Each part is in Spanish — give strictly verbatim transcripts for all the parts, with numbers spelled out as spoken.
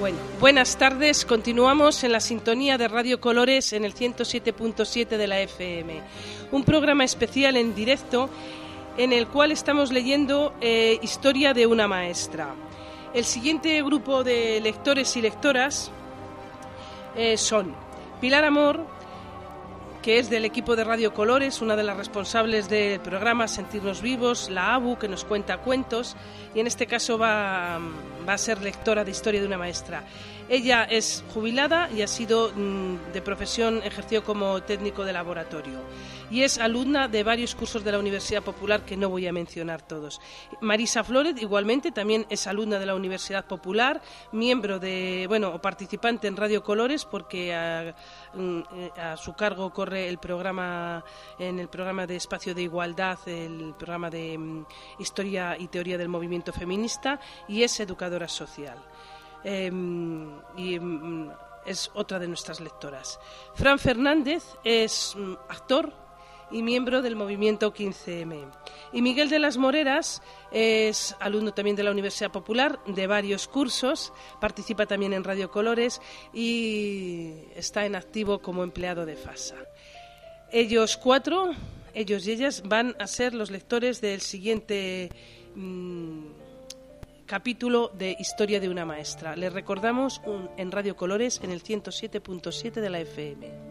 Bueno, buenas tardes. Continuamos en la sintonía de Radio Colores en el ciento siete punto siete de la F M. Un programa especial en directo en el cual estamos leyendo eh, Historia de una maestra. El siguiente grupo de lectores y lectoras eh, son Pilar Amor, que es del equipo de Radio Colores, una de las responsables del programa Sentirnos Vivos, la ABU, que nos cuenta cuentos, y en este caso va, va a ser lectora de Historia de una maestra. Ella es jubilada y ha sido de profesión, ejerció como técnico de laboratorio y es alumna de varios cursos de la Universidad Popular que no voy a mencionar todos. Marisa Flórez igualmente también es alumna de la Universidad Popular, miembro de, bueno, o participante en Radio Colores porque a, a su cargo corre el programa, en el programa de Espacio de Igualdad, el programa de um, Historia y Teoría del Movimiento Feminista, y es educadora social. Eh, y um, es otra de nuestras lectoras. Fran Fernández es um, actor y miembro del movimiento quince eme. Y Miguel de las Moreras es alumno también de la Universidad Popular, de varios cursos, participa también en Radio Colores y está en activo como empleado de FASA. Ellos cuatro, ellos y ellas, van a ser los lectores del siguiente mmm, capítulo de Historia de una maestra. Les recordamos un, en Radio Colores en el ciento siete punto siete de la F M.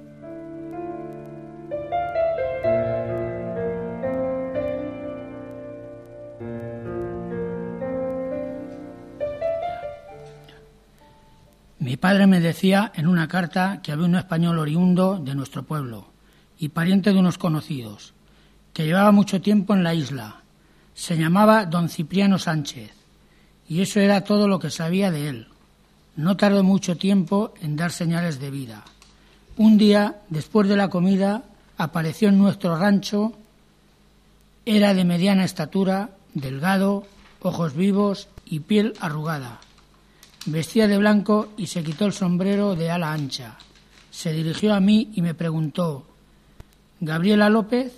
Mi padre me decía en una carta que había un español oriundo de nuestro pueblo y pariente de unos conocidos, que llevaba mucho tiempo en la isla. Se llamaba don Cipriano Sánchez, y eso era todo lo que sabía de él. No tardó mucho tiempo en dar señales de vida. Un día, después de la comida, apareció en nuestro rancho. Era de mediana estatura, delgado, ojos vivos y piel arrugada. Vestía de blanco y se quitó el sombrero de ala ancha. Se dirigió a mí y me preguntó: ¿Gabriela López?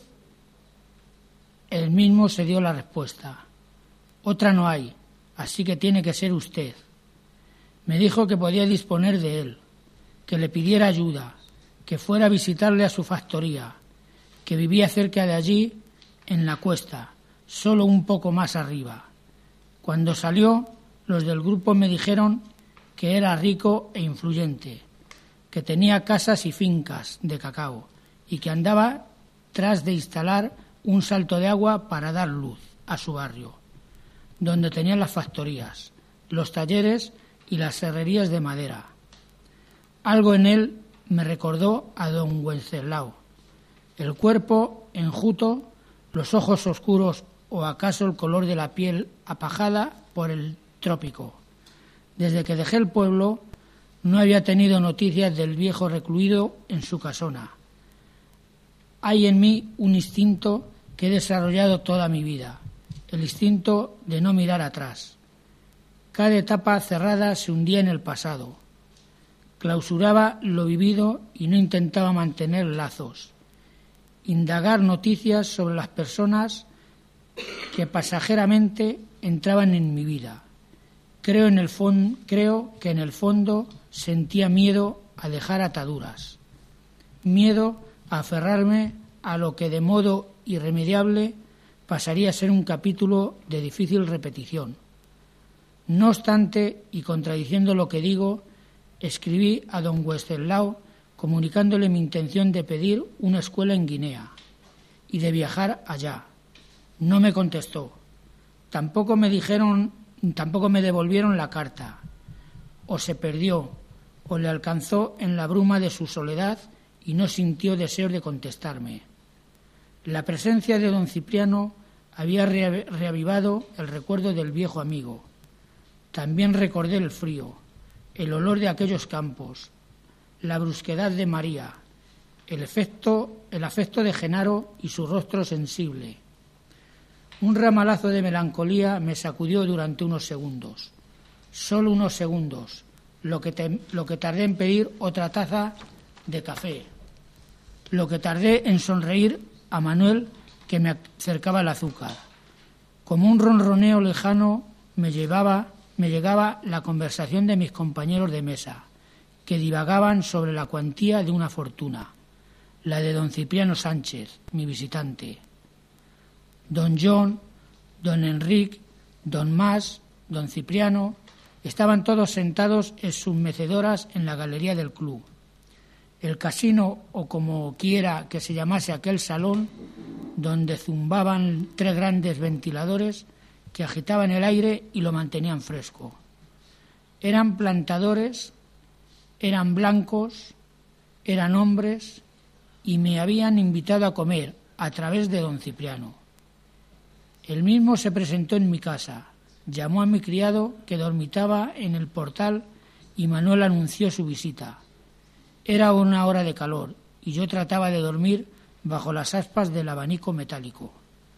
Él mismo se dio la respuesta: otra no hay, así que tiene que ser usted. Me dijo que podía disponer de él, que le pidiera ayuda, que fuera a visitarle a su factoría, que vivía cerca de allí, en la cuesta, solo un poco más arriba. Cuando salió, los del grupo me dijeron que era rico e influyente, que tenía casas y fincas de cacao y que andaba tras de instalar un salto de agua para dar luz a su barrio, donde tenían las factorías, los talleres y las serrerías de madera. Algo en él me recordó a don Wenceslao. El cuerpo enjuto, los ojos oscuros o acaso el color de la piel apajada por el trópico. Desde que dejé el pueblo no había tenido noticias del viejo recluido en su casona. Hay en mí un instinto que he desarrollado toda mi vida, el instinto de no mirar atrás. Cada etapa cerrada se hundía en el pasado. Clausuraba lo vivido y no intentaba mantener lazos. Indagar noticias sobre las personas que pasajeramente entraban en mi vida. Creo, en el fon- creo que en el fondo sentía miedo a dejar ataduras, miedo a aferrarme a lo que de modo irremediable pasaría a ser un capítulo de difícil repetición. No obstante, y contradiciendo lo que digo, escribí a don Wenceslao comunicándole mi intención de pedir una escuela en Guinea y de viajar allá. No me contestó. Tampoco me dijeron, tampoco me devolvieron la carta. O se perdió, o le alcanzó en la bruma de su soledad y no sintió deseo de contestarme. La presencia de don Cipriano había reavivado el recuerdo del viejo amigo. También recordé el frío, el olor de aquellos campos, la brusquedad de María, el efecto, el afecto de Genaro y su rostro sensible. Un ramalazo de melancolía me sacudió durante unos segundos, solo unos segundos, lo que, te, lo que tardé en pedir otra taza de café, lo que tardé en sonreír a Manuel, que me acercaba el azúcar. Como un ronroneo lejano me llevaba me llegaba la conversación de mis compañeros de mesa, que divagaban sobre la cuantía de una fortuna, la de don Cipriano Sánchez, mi visitante. Don John, don Enrique, don Mas, don Cipriano, estaban todos sentados en sus mecedoras en la galería del club. El casino, o como quiera que se llamase aquel salón, donde zumbaban tres grandes ventiladores que agitaban el aire y lo mantenían fresco. Eran plantadores, eran blancos, eran hombres, y me habían invitado a comer a través de don Cipriano. Él mismo se presentó en mi casa, llamó a mi criado que dormitaba en el portal y Manuel anunció su visita. Era una hora de calor y yo trataba de dormir bajo las aspas del abanico metálico.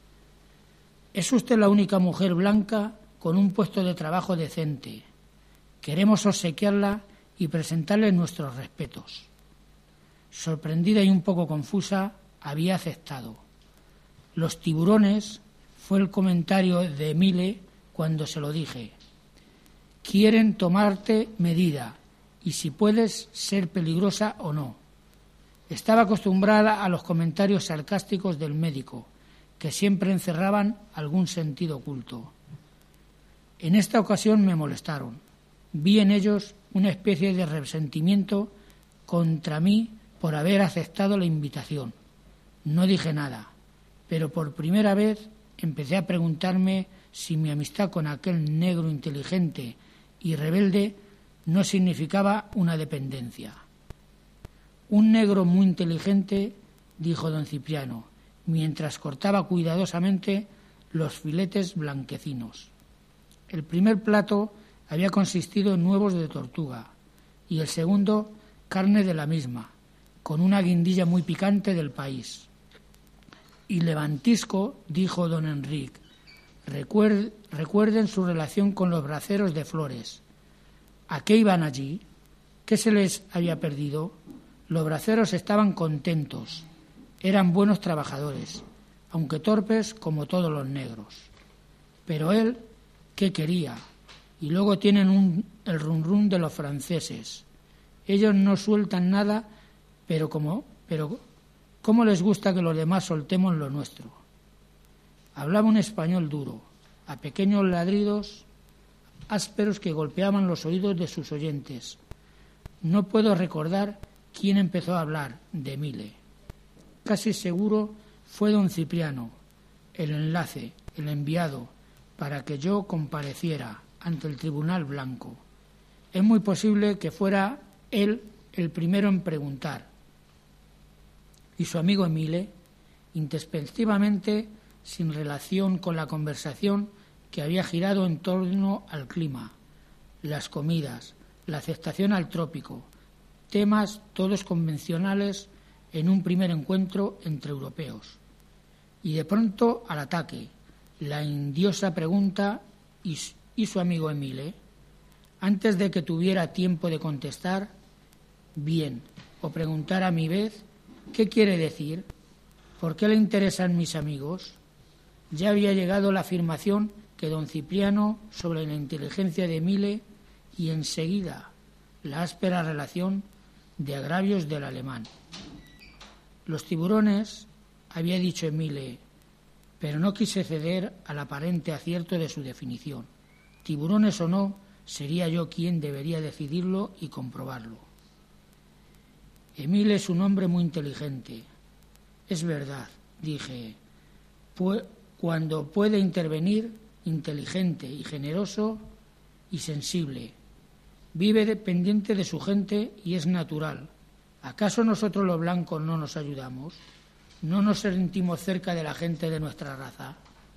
Es usted la única mujer blanca con un puesto de trabajo decente. Queremos obsequiarla y presentarle nuestros respetos. Sorprendida y un poco confusa, había aceptado. Los tiburones, fue el comentario de Emile cuando se lo dije. Quieren tomarte medida y si puedes ser peligrosa o no. Estaba acostumbrada a los comentarios sarcásticos del médico, que siempre encerraban algún sentido oculto. En esta ocasión me molestaron. Vi en ellos una especie de resentimiento contra mí por haber aceptado la invitación. No dije nada, pero por primera vez empecé a preguntarme si mi amistad con aquel negro inteligente y rebelde no significaba una dependencia. Un negro muy inteligente, dijo don Cipriano, mientras cortaba cuidadosamente los filetes blanquecinos. El primer plato había consistido en huevos de tortuga y el segundo carne de la misma, con una guindilla muy picante del país. Y levantisco, dijo don Enrique, recuerden, recuerden su relación con los braceros de Flores. ¿A qué iban allí? ¿Qué se les había perdido? Los braceros estaban contentos, eran buenos trabajadores, aunque torpes como todos los negros. Pero él, ¿qué quería? Y luego tienen un, el rum rum de los franceses. Ellos no sueltan nada, pero como, pero ¿cómo les gusta que los demás soltemos lo nuestro? Hablaba un español duro, a pequeños ladridos ásperos que golpeaban los oídos de sus oyentes. No puedo recordar quién empezó a hablar de Emile. Casi seguro fue don Cipriano, el enlace, el enviado, para que yo compareciera ante el Tribunal Blanco. Es muy posible que fuera él el primero en preguntar. Y su amigo Emile, introspectivamente, sin relación con la conversación que había girado en torno al clima, las comidas, la aceptación al trópico, temas todos convencionales en un primer encuentro entre europeos. Y de pronto al ataque, la indiosa pregunta y, y su amigo Emile, antes de que tuviera tiempo de contestar, bien, o preguntar a mi vez, ¿qué quiere decir? ¿Por qué le interesan mis amigos? Ya había llegado la afirmación que don Cipriano sobre la inteligencia de Emile y enseguida la áspera relación de agravios del alemán. Los tiburones, había dicho Emile, pero no quise ceder al aparente acierto de su definición. Tiburones o no, sería yo quien debería decidirlo y comprobarlo. Emile es un hombre muy inteligente. Es verdad, dije, pu- cuando puede intervenir, inteligente y generoso y sensible. Vive dependiente de su gente y es natural. ¿Acaso nosotros los blancos no nos ayudamos? ¿No nos sentimos cerca de la gente de nuestra raza?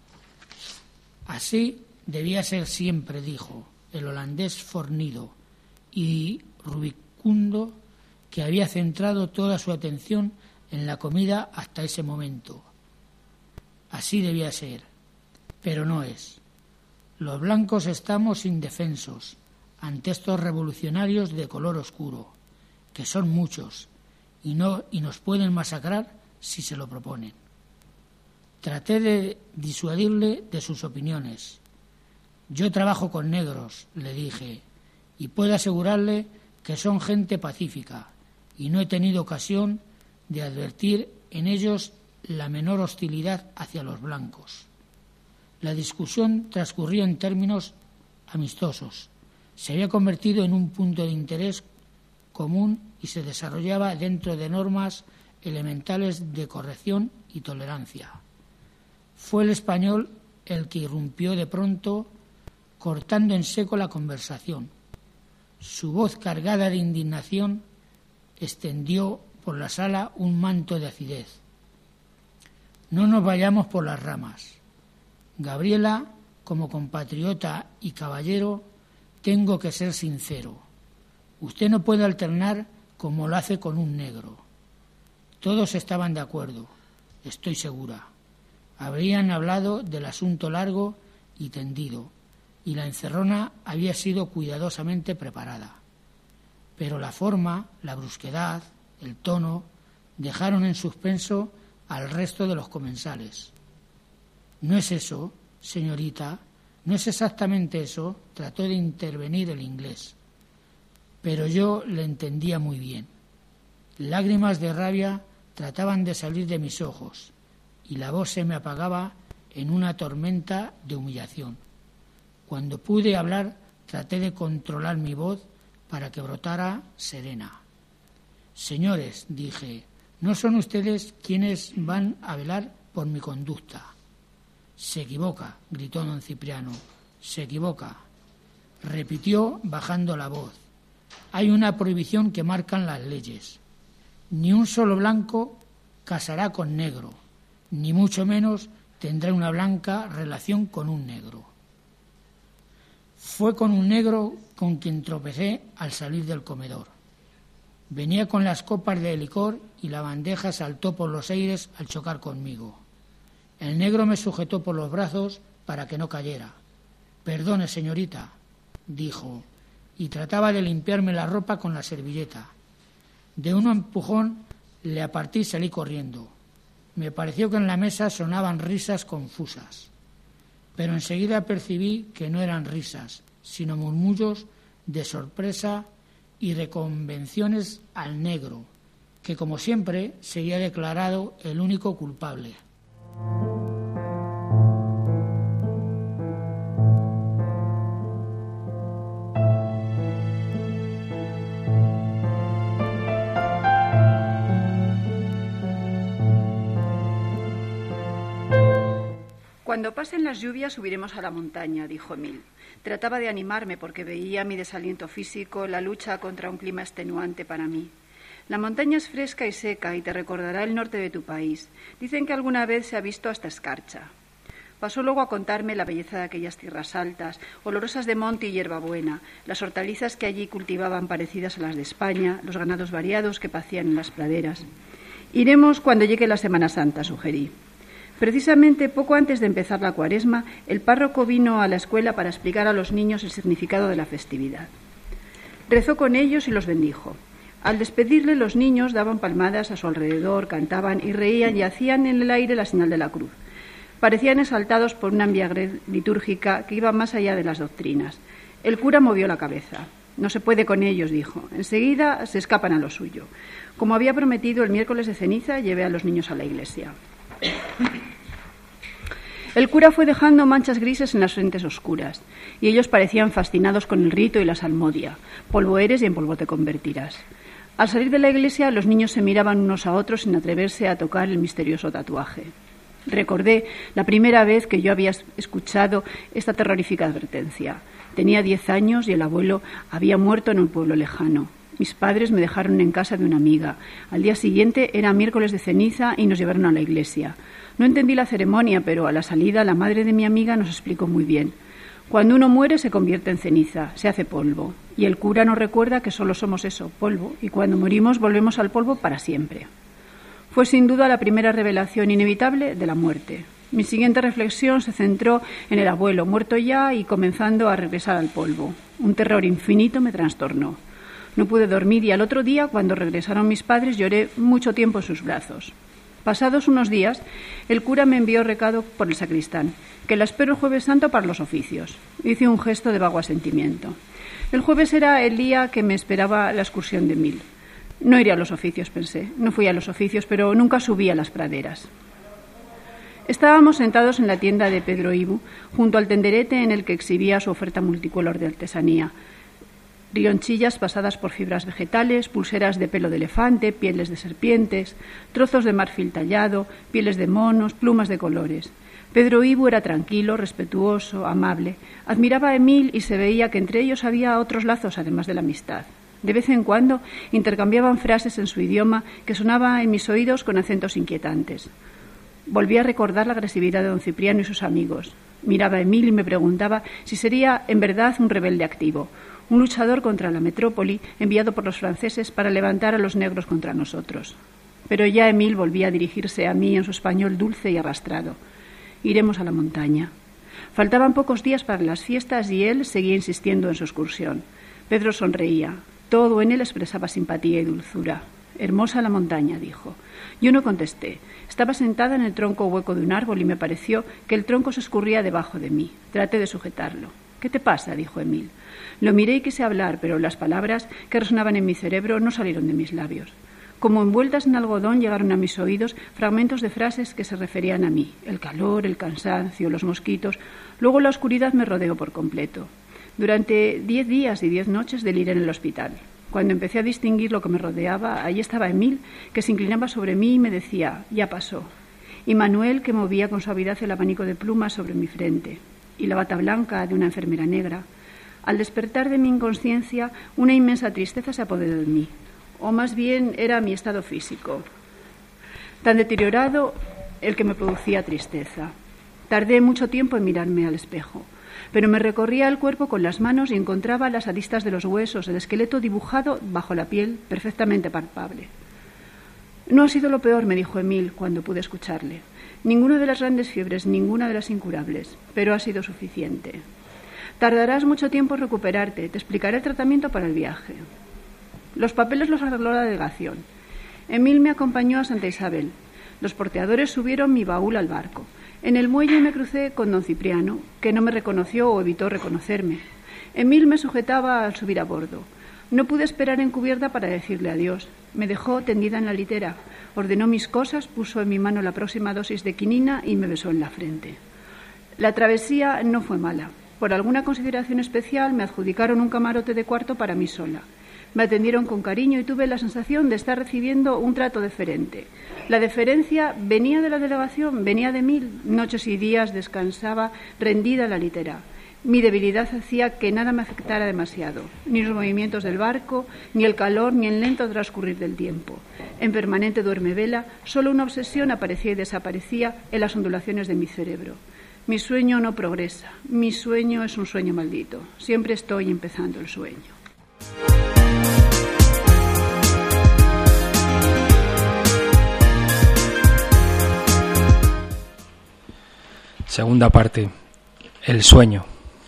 Así debía ser siempre, dijo el holandés fornido y rubicundo, que había centrado toda su atención en la comida hasta ese momento. Así debía ser, pero no es. Los blancos estamos indefensos ante estos revolucionarios de color oscuro, que son muchos, y, no, y nos pueden masacrar si se lo proponen. Traté de disuadirle de sus opiniones. Yo trabajo con negros, le dije, y puedo asegurarle que son gente pacífica, y no he tenido ocasión de advertir en ellos la menor hostilidad hacia los blancos. La discusión transcurrió en términos amistosos. Se había convertido en un punto de interés común y se desarrollaba dentro de normas elementales de corrección y tolerancia. Fue el español el que irrumpió de pronto, cortando en seco la conversación. Su voz cargada de indignación extendió por la sala un manto de acidez. No nos vayamos por las ramas. Gabriela, como compatriota y caballero, tengo que ser sincero. Usted no puede alternar como lo hace con un negro. Todos estaban de acuerdo, estoy segura. Habrían hablado del asunto largo y tendido, y la encerrona había sido cuidadosamente preparada. Pero la forma, la brusquedad, el tono, dejaron en suspenso al resto de los comensales. No es eso, señorita, no es exactamente eso, trató de intervenir el inglés. Pero yo le entendía muy bien. Lágrimas de rabia trataban de salir de mis ojos y la voz se me apagaba en una tormenta de humillación. Cuando pude hablar, traté de controlar mi voz para que brotara serena. Señores, dije, no son ustedes quienes van a velar por mi conducta. Se equivoca, gritó don Cipriano, se equivoca. Repitió bajando la voz. Hay una prohibición que marcan las leyes. Ni un solo blanco casará con negro, ni mucho menos tendrá una blanca relación con un negro. Fue con un negro con quien tropecé al salir del comedor. Venía con las copas de licor y la bandeja saltó por los aires al chocar conmigo. El negro me sujetó por los brazos para que no cayera. Perdone, señorita, dijo, y trataba de limpiarme la ropa con la servilleta. De un empujón le aparté y salí corriendo. Me pareció que en la mesa sonaban risas confusas, pero enseguida percibí que no eran risas, sino murmullos de sorpresa y reconvenciones al negro, que como siempre sería declarado el único culpable. Cuando pasen las lluvias subiremos a la montaña, dijo Emil. Trataba de animarme porque veía mi desaliento físico, la lucha contra un clima extenuante para mí. La montaña es fresca y seca y te recordará el norte de tu país. Dicen que alguna vez se ha visto hasta escarcha. Pasó luego a contarme la belleza de aquellas tierras altas, olorosas de monte y hierbabuena, las hortalizas que allí cultivaban parecidas a las de España, los ganados variados que pacían en las praderas. Iremos cuando llegue la Semana Santa, sugerí. Precisamente poco antes de empezar la Cuaresma, el párroco vino a la escuela para explicar a los niños el significado de la festividad. Rezó con ellos y los bendijo. Al despedirle, los niños daban palmadas a su alrededor, cantaban y reían y hacían en el aire la señal de la cruz. Parecían exaltados por una embriaguez litúrgica que iba más allá de las doctrinas. El cura movió la cabeza. No se puede con ellos, dijo. Enseguida se escapan a lo suyo. Como había prometido, el miércoles de ceniza llevé a los niños a la iglesia. El cura fue dejando manchas grises en las frentes oscuras, y ellos parecían fascinados con el rito y la salmodia. Polvo eres y en polvo te convertirás. Al salir de la iglesia, los niños se miraban unos a otros sin atreverse a tocar el misterioso tatuaje. Recordé la primera vez que yo había escuchado esta terrorífica advertencia. Tenía diez años y el abuelo había muerto en un pueblo lejano. Mis padres me dejaron en casa de una amiga. Al día siguiente era miércoles de ceniza y nos llevaron a la iglesia. No entendí la ceremonia, pero a la salida la madre de mi amiga nos explicó muy bien. Cuando uno muere se convierte en ceniza, se hace polvo. Y el cura nos recuerda que solo somos eso, polvo, y cuando morimos volvemos al polvo para siempre. Fue sin duda la primera revelación inevitable de la muerte. Mi siguiente reflexión se centró en el abuelo, muerto ya y comenzando a regresar al polvo. Un terror infinito me trastornó. No pude dormir y al otro día, cuando regresaron mis padres, lloré mucho tiempo en sus brazos. Pasados unos días, el cura me envió recado por el sacristán, que la espero el jueves santo para los oficios. Hice un gesto de vago asentimiento. El jueves era el día que me esperaba la excursión de Emil. No iré a los oficios, pensé. No fui a los oficios, pero nunca subí a las praderas. Estábamos sentados en la tienda de Pedro Ibu, junto al tenderete en el que exhibía su oferta multicolor de artesanía. Rionchillas pasadas por fibras vegetales, pulseras de pelo de elefante, pieles de serpientes, trozos de marfil tallado, pieles de monos, plumas de colores. Pedro Ibu era tranquilo, respetuoso, amable. Admiraba a Emil y se veía que entre ellos había otros lazos además de la amistad. De vez en cuando intercambiaban frases en su idioma que sonaba en mis oídos con acentos inquietantes. Volví a recordar la agresividad de don Cipriano y sus amigos. Miraba a Emil y me preguntaba si sería en verdad un rebelde activo, un luchador contra la metrópoli enviado por los franceses para levantar a los negros contra nosotros. Pero ya Emil volvía a dirigirse a mí en su español dulce y arrastrado. Iremos a la montaña. Faltaban pocos días para las fiestas y él seguía insistiendo en su excursión. Pedro sonreía. Todo en él expresaba simpatía y dulzura. Hermosa la montaña, dijo. Yo no contesté. Estaba sentada en el tronco hueco de un árbol y me pareció que el tronco se escurría debajo de mí. Traté de sujetarlo. ¿Qué te pasa?, dijo Emil. Lo miré y quise hablar, pero las palabras que resonaban en mi cerebro no salieron de mis labios. Como envueltas en algodón llegaron a mis oídos fragmentos de frases que se referían a mí. El calor, el cansancio, los mosquitos. Luego la oscuridad me rodeó por completo. Durante diez días y diez noches deliré en el hospital. Cuando empecé a distinguir lo que me rodeaba, allí estaba Emil, que se inclinaba sobre mí y me decía, ya pasó. Y Manuel, que movía con suavidad el abanico de plumas sobre mi frente. Y la bata blanca de una enfermera negra. Al despertar de mi inconsciencia, una inmensa tristeza se apoderó de mí. O más bien era mi estado físico, tan deteriorado el que me producía tristeza. Tardé mucho tiempo en mirarme al espejo, pero me recorría el cuerpo con las manos y encontraba las aristas de los huesos, el esqueleto dibujado bajo la piel, perfectamente palpable. No ha sido lo peor, me dijo Emil cuando pude escucharle. Ninguna de las grandes fiebres, ninguna de las incurables, pero ha sido suficiente. Tardarás mucho tiempo en recuperarte, te explicaré el tratamiento para el viaje. Los papeles los arregló la delegación. Emil me acompañó a Santa Isabel. Los porteadores subieron mi baúl al barco. En el muelle me crucé con don Cipriano, que no me reconoció o evitó reconocerme. Emil me sujetaba al subir a bordo. No pude esperar en cubierta para decirle adiós. Me dejó tendida en la litera, ordenó mis cosas, puso en mi mano la próxima dosis de quinina y me besó en la frente. La travesía no fue mala. Por alguna consideración especial me adjudicaron un camarote de cuarto para mí sola. Me atendieron con cariño y tuve la sensación de estar recibiendo un trato deferente. La deferencia venía de la delegación, venía de mí. Noches y días descansaba rendida en la litera. Mi debilidad hacía que nada me afectara demasiado, ni los movimientos del barco, ni el calor, ni el lento transcurrir del tiempo. En permanente duermevela, solo una obsesión aparecía y desaparecía en las ondulaciones de mi cerebro. Mi sueño no progresa, mi sueño es un sueño maldito. Siempre estoy empezando el sueño. Segunda parte. El sueño.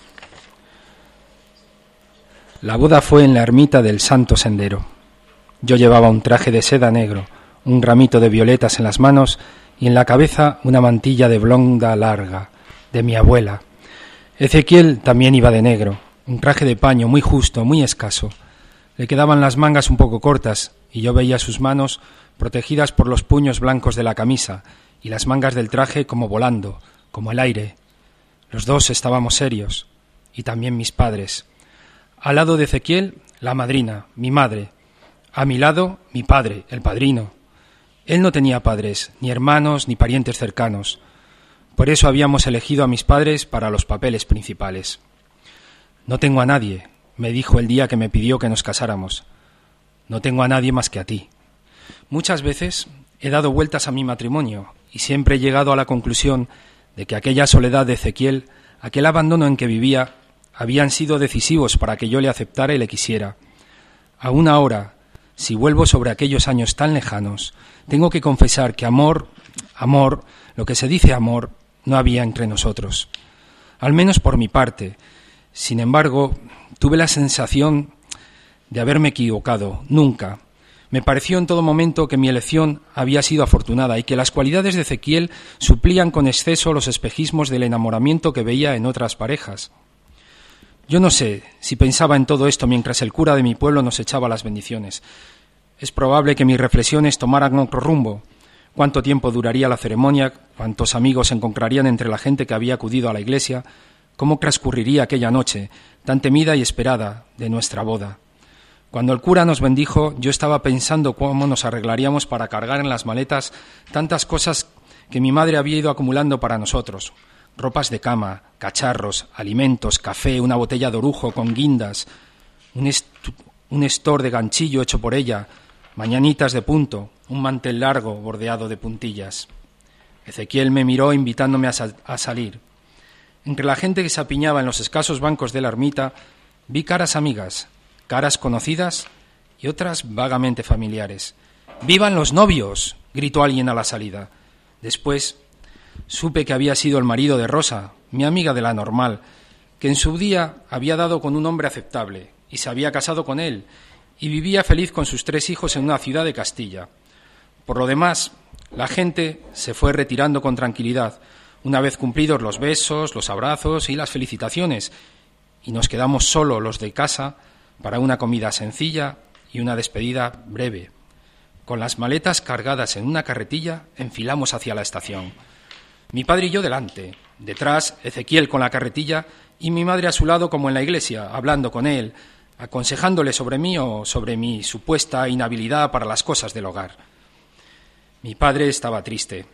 La boda fue en la ermita del Santo Sendero. Yo llevaba un traje de seda negro, un ramito de violetas en las manos y en la cabeza una mantilla de blonda larga, de mi abuela. Ezequiel también iba de negro, un traje de paño muy justo, muy escaso. Le quedaban las mangas un poco cortas y yo veía sus manos protegidas por los puños blancos de la camisa y las mangas del traje como volando, como el aire. Los dos estábamos serios, y también mis padres. Al lado de Ezequiel, la madrina, mi madre. A mi lado, mi padre, el padrino. Él no tenía padres, ni hermanos, ni parientes cercanos. Por eso habíamos elegido a mis padres para los papeles principales. No tengo a nadie, me dijo el día que me pidió que nos casáramos. No tengo a nadie más que a ti. Muchas veces he dado vueltas a mi matrimonio y siempre he llegado a la conclusión de que aquella soledad de Ezequiel, aquel abandono en que vivía, habían sido decisivos para que yo le aceptara y le quisiera. Aún ahora, si vuelvo sobre aquellos años tan lejanos, tengo que confesar que amor, amor, lo que se dice amor, no había entre nosotros. Al menos por mi parte. Sin embargo, tuve la sensación de haberme equivocado. Nunca. Me pareció en todo momento que mi elección había sido afortunada y que las cualidades de Ezequiel suplían con exceso los espejismos del enamoramiento que veía en otras parejas. Yo no sé si pensaba en todo esto mientras el cura de mi pueblo nos echaba las bendiciones. Es probable que mis reflexiones tomaran otro rumbo. ¿Cuánto tiempo duraría la ceremonia? ¿Cuántos amigos se encontrarían entre la gente que había acudido a la iglesia? ¿Cómo transcurriría aquella noche, tan temida y esperada, de nuestra boda? Cuando el cura nos bendijo, yo estaba pensando cómo nos arreglaríamos para cargar en las maletas tantas cosas que mi madre había ido acumulando para nosotros. Ropas de cama, cacharros, alimentos, café, una botella de orujo con guindas, un, est- un estor de ganchillo hecho por ella, mañanitas de punto, un mantel largo bordeado de puntillas. Ezequiel me miró invitándome a, sal- a salir. Entre la gente que se apiñaba en los escasos bancos de la ermita, vi caras amigas, caras conocidas y otras vagamente familiares. ¡Vivan los novios!, gritó alguien a la salida. Después supe que había sido el marido de Rosa, mi amiga de la normal, que en su día había dado con un hombre aceptable y se había casado con él y vivía feliz con sus tres hijos en una ciudad de Castilla. Por lo demás, la gente se fue retirando con tranquilidad, una vez cumplidos los besos, los abrazos y las felicitaciones, y nos quedamos solo los de casa para una comida sencilla y una despedida breve. Con las maletas cargadas en una carretilla, enfilamos hacia la estación. Mi padre y yo delante, detrás Ezequiel con la carretilla y mi madre a su lado como en la iglesia, hablando con él, aconsejándole sobre mí o sobre mi supuesta inhabilidad para las cosas del hogar. Mi padre estaba triste.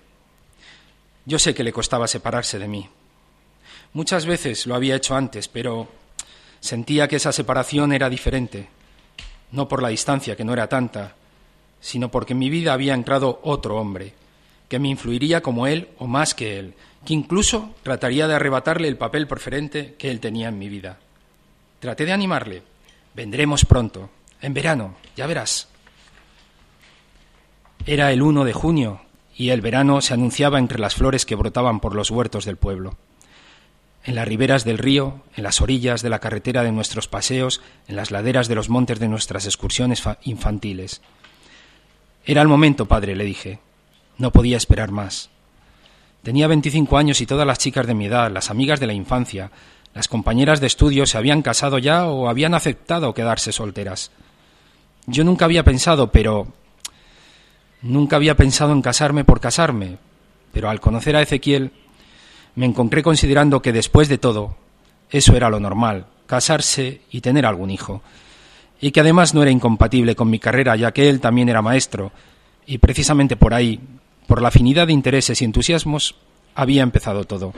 Yo sé que le costaba separarse de mí. Muchas veces lo había hecho antes, pero sentía que esa separación era diferente, no por la distancia, que no era tanta, sino porque en mi vida había entrado otro hombre, que me influiría como él o más que él, que incluso trataría de arrebatarle el papel preferente que él tenía en mi vida. Traté de animarle. Vendremos pronto, en verano, ya verás. Era el uno de junio y el verano se anunciaba entre las flores que brotaban por los huertos del pueblo. En las riberas del río, en las orillas de la carretera de nuestros paseos, en las laderas de los montes de nuestras excursiones infantiles. Era el momento, padre, le dije. No podía esperar más. Tenía veinticinco años y todas las chicas de mi edad, las amigas de la infancia, las compañeras de estudio se habían casado ya o habían aceptado quedarse solteras. Yo nunca había pensado, pero... Nunca había pensado en casarme por casarme, pero al conocer a Ezequiel me encontré considerando que después de todo eso era lo normal, casarse y tener algún hijo, y que además no era incompatible con mi carrera, ya que él también era maestro, y precisamente por ahí, por la afinidad de intereses y entusiasmos, había empezado todo.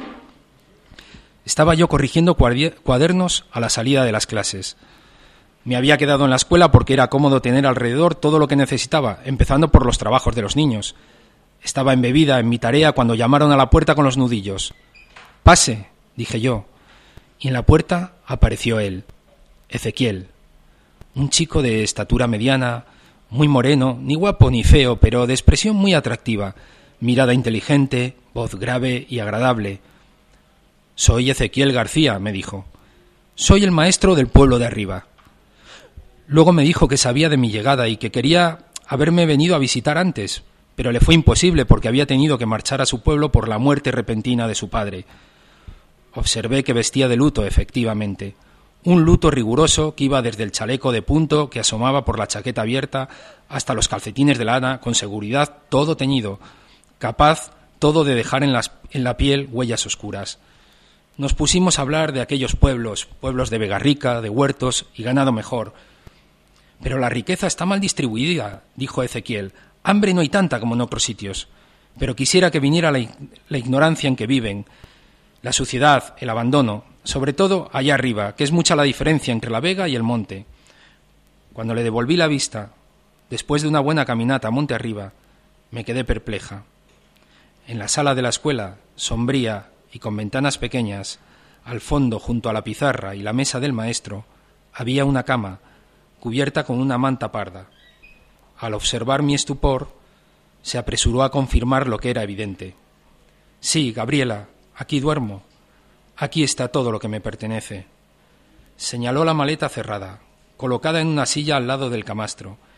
Estaba yo corrigiendo cuadernos a la salida de las clases. Me había quedado en la escuela porque era cómodo tener alrededor todo lo que necesitaba, empezando por los trabajos de los niños. Estaba embebida en mi tarea cuando llamaron a la puerta con los nudillos. «Pase», dije yo, y en la puerta apareció él, Ezequiel, un chico de estatura mediana, muy moreno, ni guapo ni feo, pero de expresión muy atractiva, mirada inteligente, voz grave y agradable. «Soy Ezequiel García», me dijo. «Soy el maestro del pueblo de arriba». Luego me dijo que sabía de mi llegada y que quería haberme venido a visitar antes, pero le fue imposible porque había tenido que marchar a su pueblo por la muerte repentina de su padre. Observé que vestía de luto, efectivamente, un luto riguroso que iba desde el chaleco de punto que asomaba por la chaqueta abierta hasta los calcetines de lana, con seguridad todo teñido, capaz todo de dejar en, las, en la piel huellas oscuras. Nos pusimos a hablar de aquellos pueblos, pueblos de vegarrica, de huertos y ganado mejor. «Pero la riqueza está mal distribuida», dijo Ezequiel. «Hambre no hay tanta como en otros sitios. Pero quisiera que viniera la, la ignorancia en que viven, la suciedad, el abandono, sobre todo allá arriba, que es mucha la diferencia entre la vega y el monte». Cuando le devolví la vista, después de una buena caminata monte arriba, me quedé perpleja. En la sala de la escuela, sombría y con ventanas pequeñas, al fondo, junto a la pizarra y la mesa del maestro, había una cama cubierta con una manta parda. Al observar mi estupor, se apresuró a confirmar lo que era evidente. «Sí, Gabriela, aquí duermo. Aquí está todo lo que me pertenece». Señaló la maleta cerrada, colocada en una silla al lado del camastro,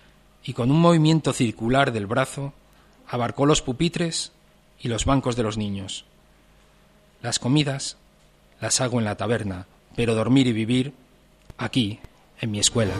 y con un movimiento circular del brazo abarcó los pupitres y los bancos de los niños. Las comidas las hago en la taberna, pero dormir y vivir aquí, en mi escuela.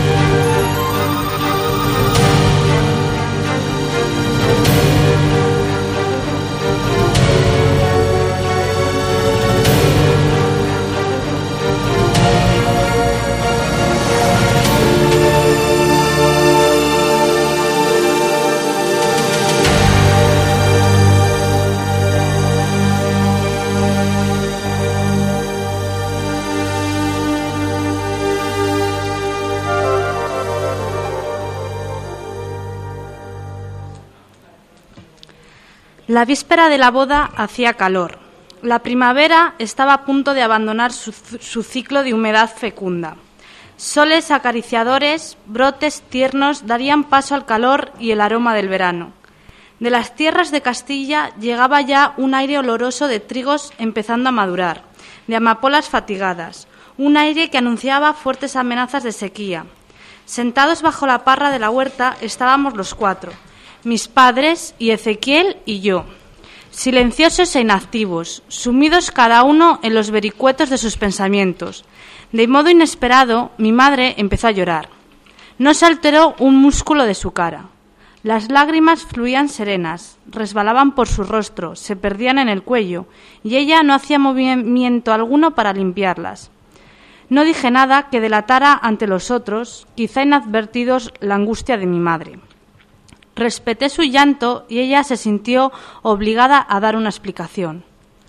La víspera de la boda hacía calor. La primavera estaba a punto de abandonar su, su ciclo de humedad fecunda. Soles acariciadores, brotes tiernos darían paso al calor y el aroma del verano. De las tierras de Castilla llegaba ya un aire oloroso de trigos empezando a madurar, de amapolas fatigadas, un aire que anunciaba fuertes amenazas de sequía. Sentados bajo la parra de la huerta estábamos los cuatro, mis padres y Ezequiel y yo, silenciosos e inactivos, sumidos cada uno en los vericuetos de sus pensamientos. De modo inesperado, mi madre empezó a llorar. No se alteró un músculo de su cara. Las lágrimas fluían serenas, resbalaban por su rostro, se perdían en el cuello, y ella no hacía movimiento alguno para limpiarlas. No dije nada que delatara ante los otros, quizá inadvertidos, la angustia de mi madre. Respeté su llanto y ella se sintió obligada a dar una explicación.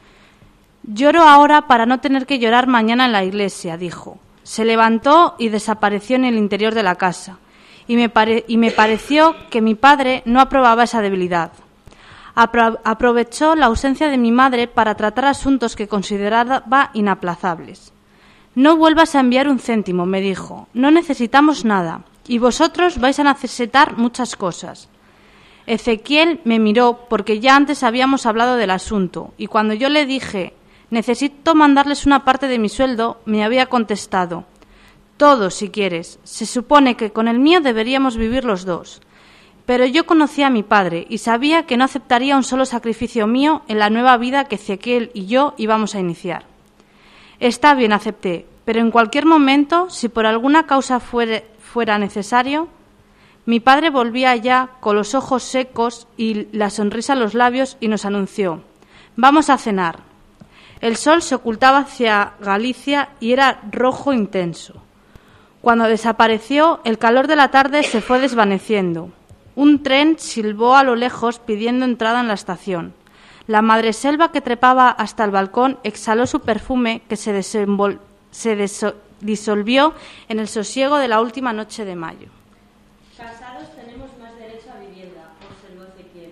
«Lloro ahora para no tener que llorar mañana en la iglesia», dijo. Se levantó y desapareció en el interior de la casa, y me, pare- y me pareció que mi padre no aprobaba esa debilidad. Apro- aprovechó la ausencia de mi madre para tratar asuntos que consideraba inaplazables. «No vuelvas a enviar un céntimo», me dijo. «No necesitamos nada, y vosotros vais a necesitar muchas cosas». Ezequiel me miró porque ya antes habíamos hablado del asunto y cuando yo le dije «necesito mandarles una parte de mi sueldo», me había contestado «todo, si quieres. Se supone que con el mío deberíamos vivir los dos». Pero yo conocía a mi padre y sabía que no aceptaría un solo sacrificio mío en la nueva vida que Ezequiel y yo íbamos a iniciar. «Está bien», acepté, pero en cualquier momento, si por alguna causa fuere, fuera necesario... Mi padre volvía ya con los ojos secos y la sonrisa en los labios y nos anunció: «Vamos a cenar». El sol se ocultaba hacia Galicia y era rojo intenso. Cuando desapareció, el calor de la tarde se fue desvaneciendo. Un tren silbó a lo lejos pidiendo entrada en la estación. La madreselva que trepaba hasta el balcón exhaló su perfume que se, desenvol- se deso- disolvió en el sosiego de la última noche de mayo. Casados tenemos más derecho a vivienda, observó Ezequiel.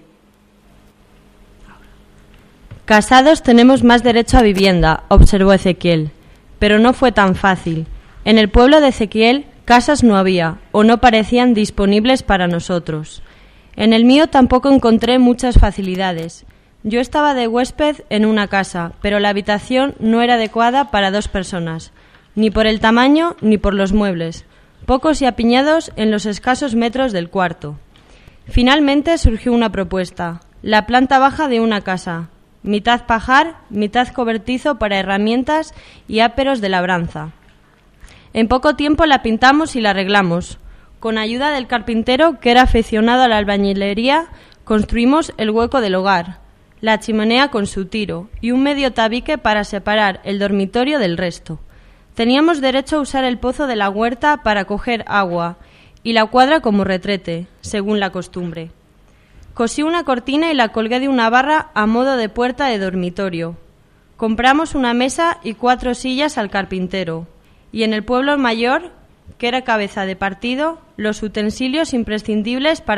Casados tenemos más derecho a vivienda, observó Ezequiel. Pero no fue tan fácil. En el pueblo de Ezequiel, casas no había, o no parecían disponibles para nosotros. En el mío tampoco encontré muchas facilidades. Yo estaba de huésped en una casa, pero la habitación no era adecuada para dos personas, ni por el tamaño ni por los muebles, pocos y apiñados en los escasos metros del cuarto. Finalmente surgió una propuesta, la planta baja de una casa, mitad pajar, mitad cobertizo para herramientas y áperos de labranza. En poco tiempo la pintamos y la arreglamos. Con ayuda del carpintero, que era aficionado a la albañilería, construimos el hueco del hogar, la chimenea con su tiro y un medio tabique para separar el dormitorio del resto. Teníamos derecho a usar el pozo de la huerta para coger agua y la cuadra como retrete, según la costumbre. Cosí una cortina y la colgué de una barra a modo de puerta de dormitorio. Compramos una mesa y cuatro sillas al carpintero, y en el pueblo mayor, que era cabeza de partido, los utensilios imprescindibles para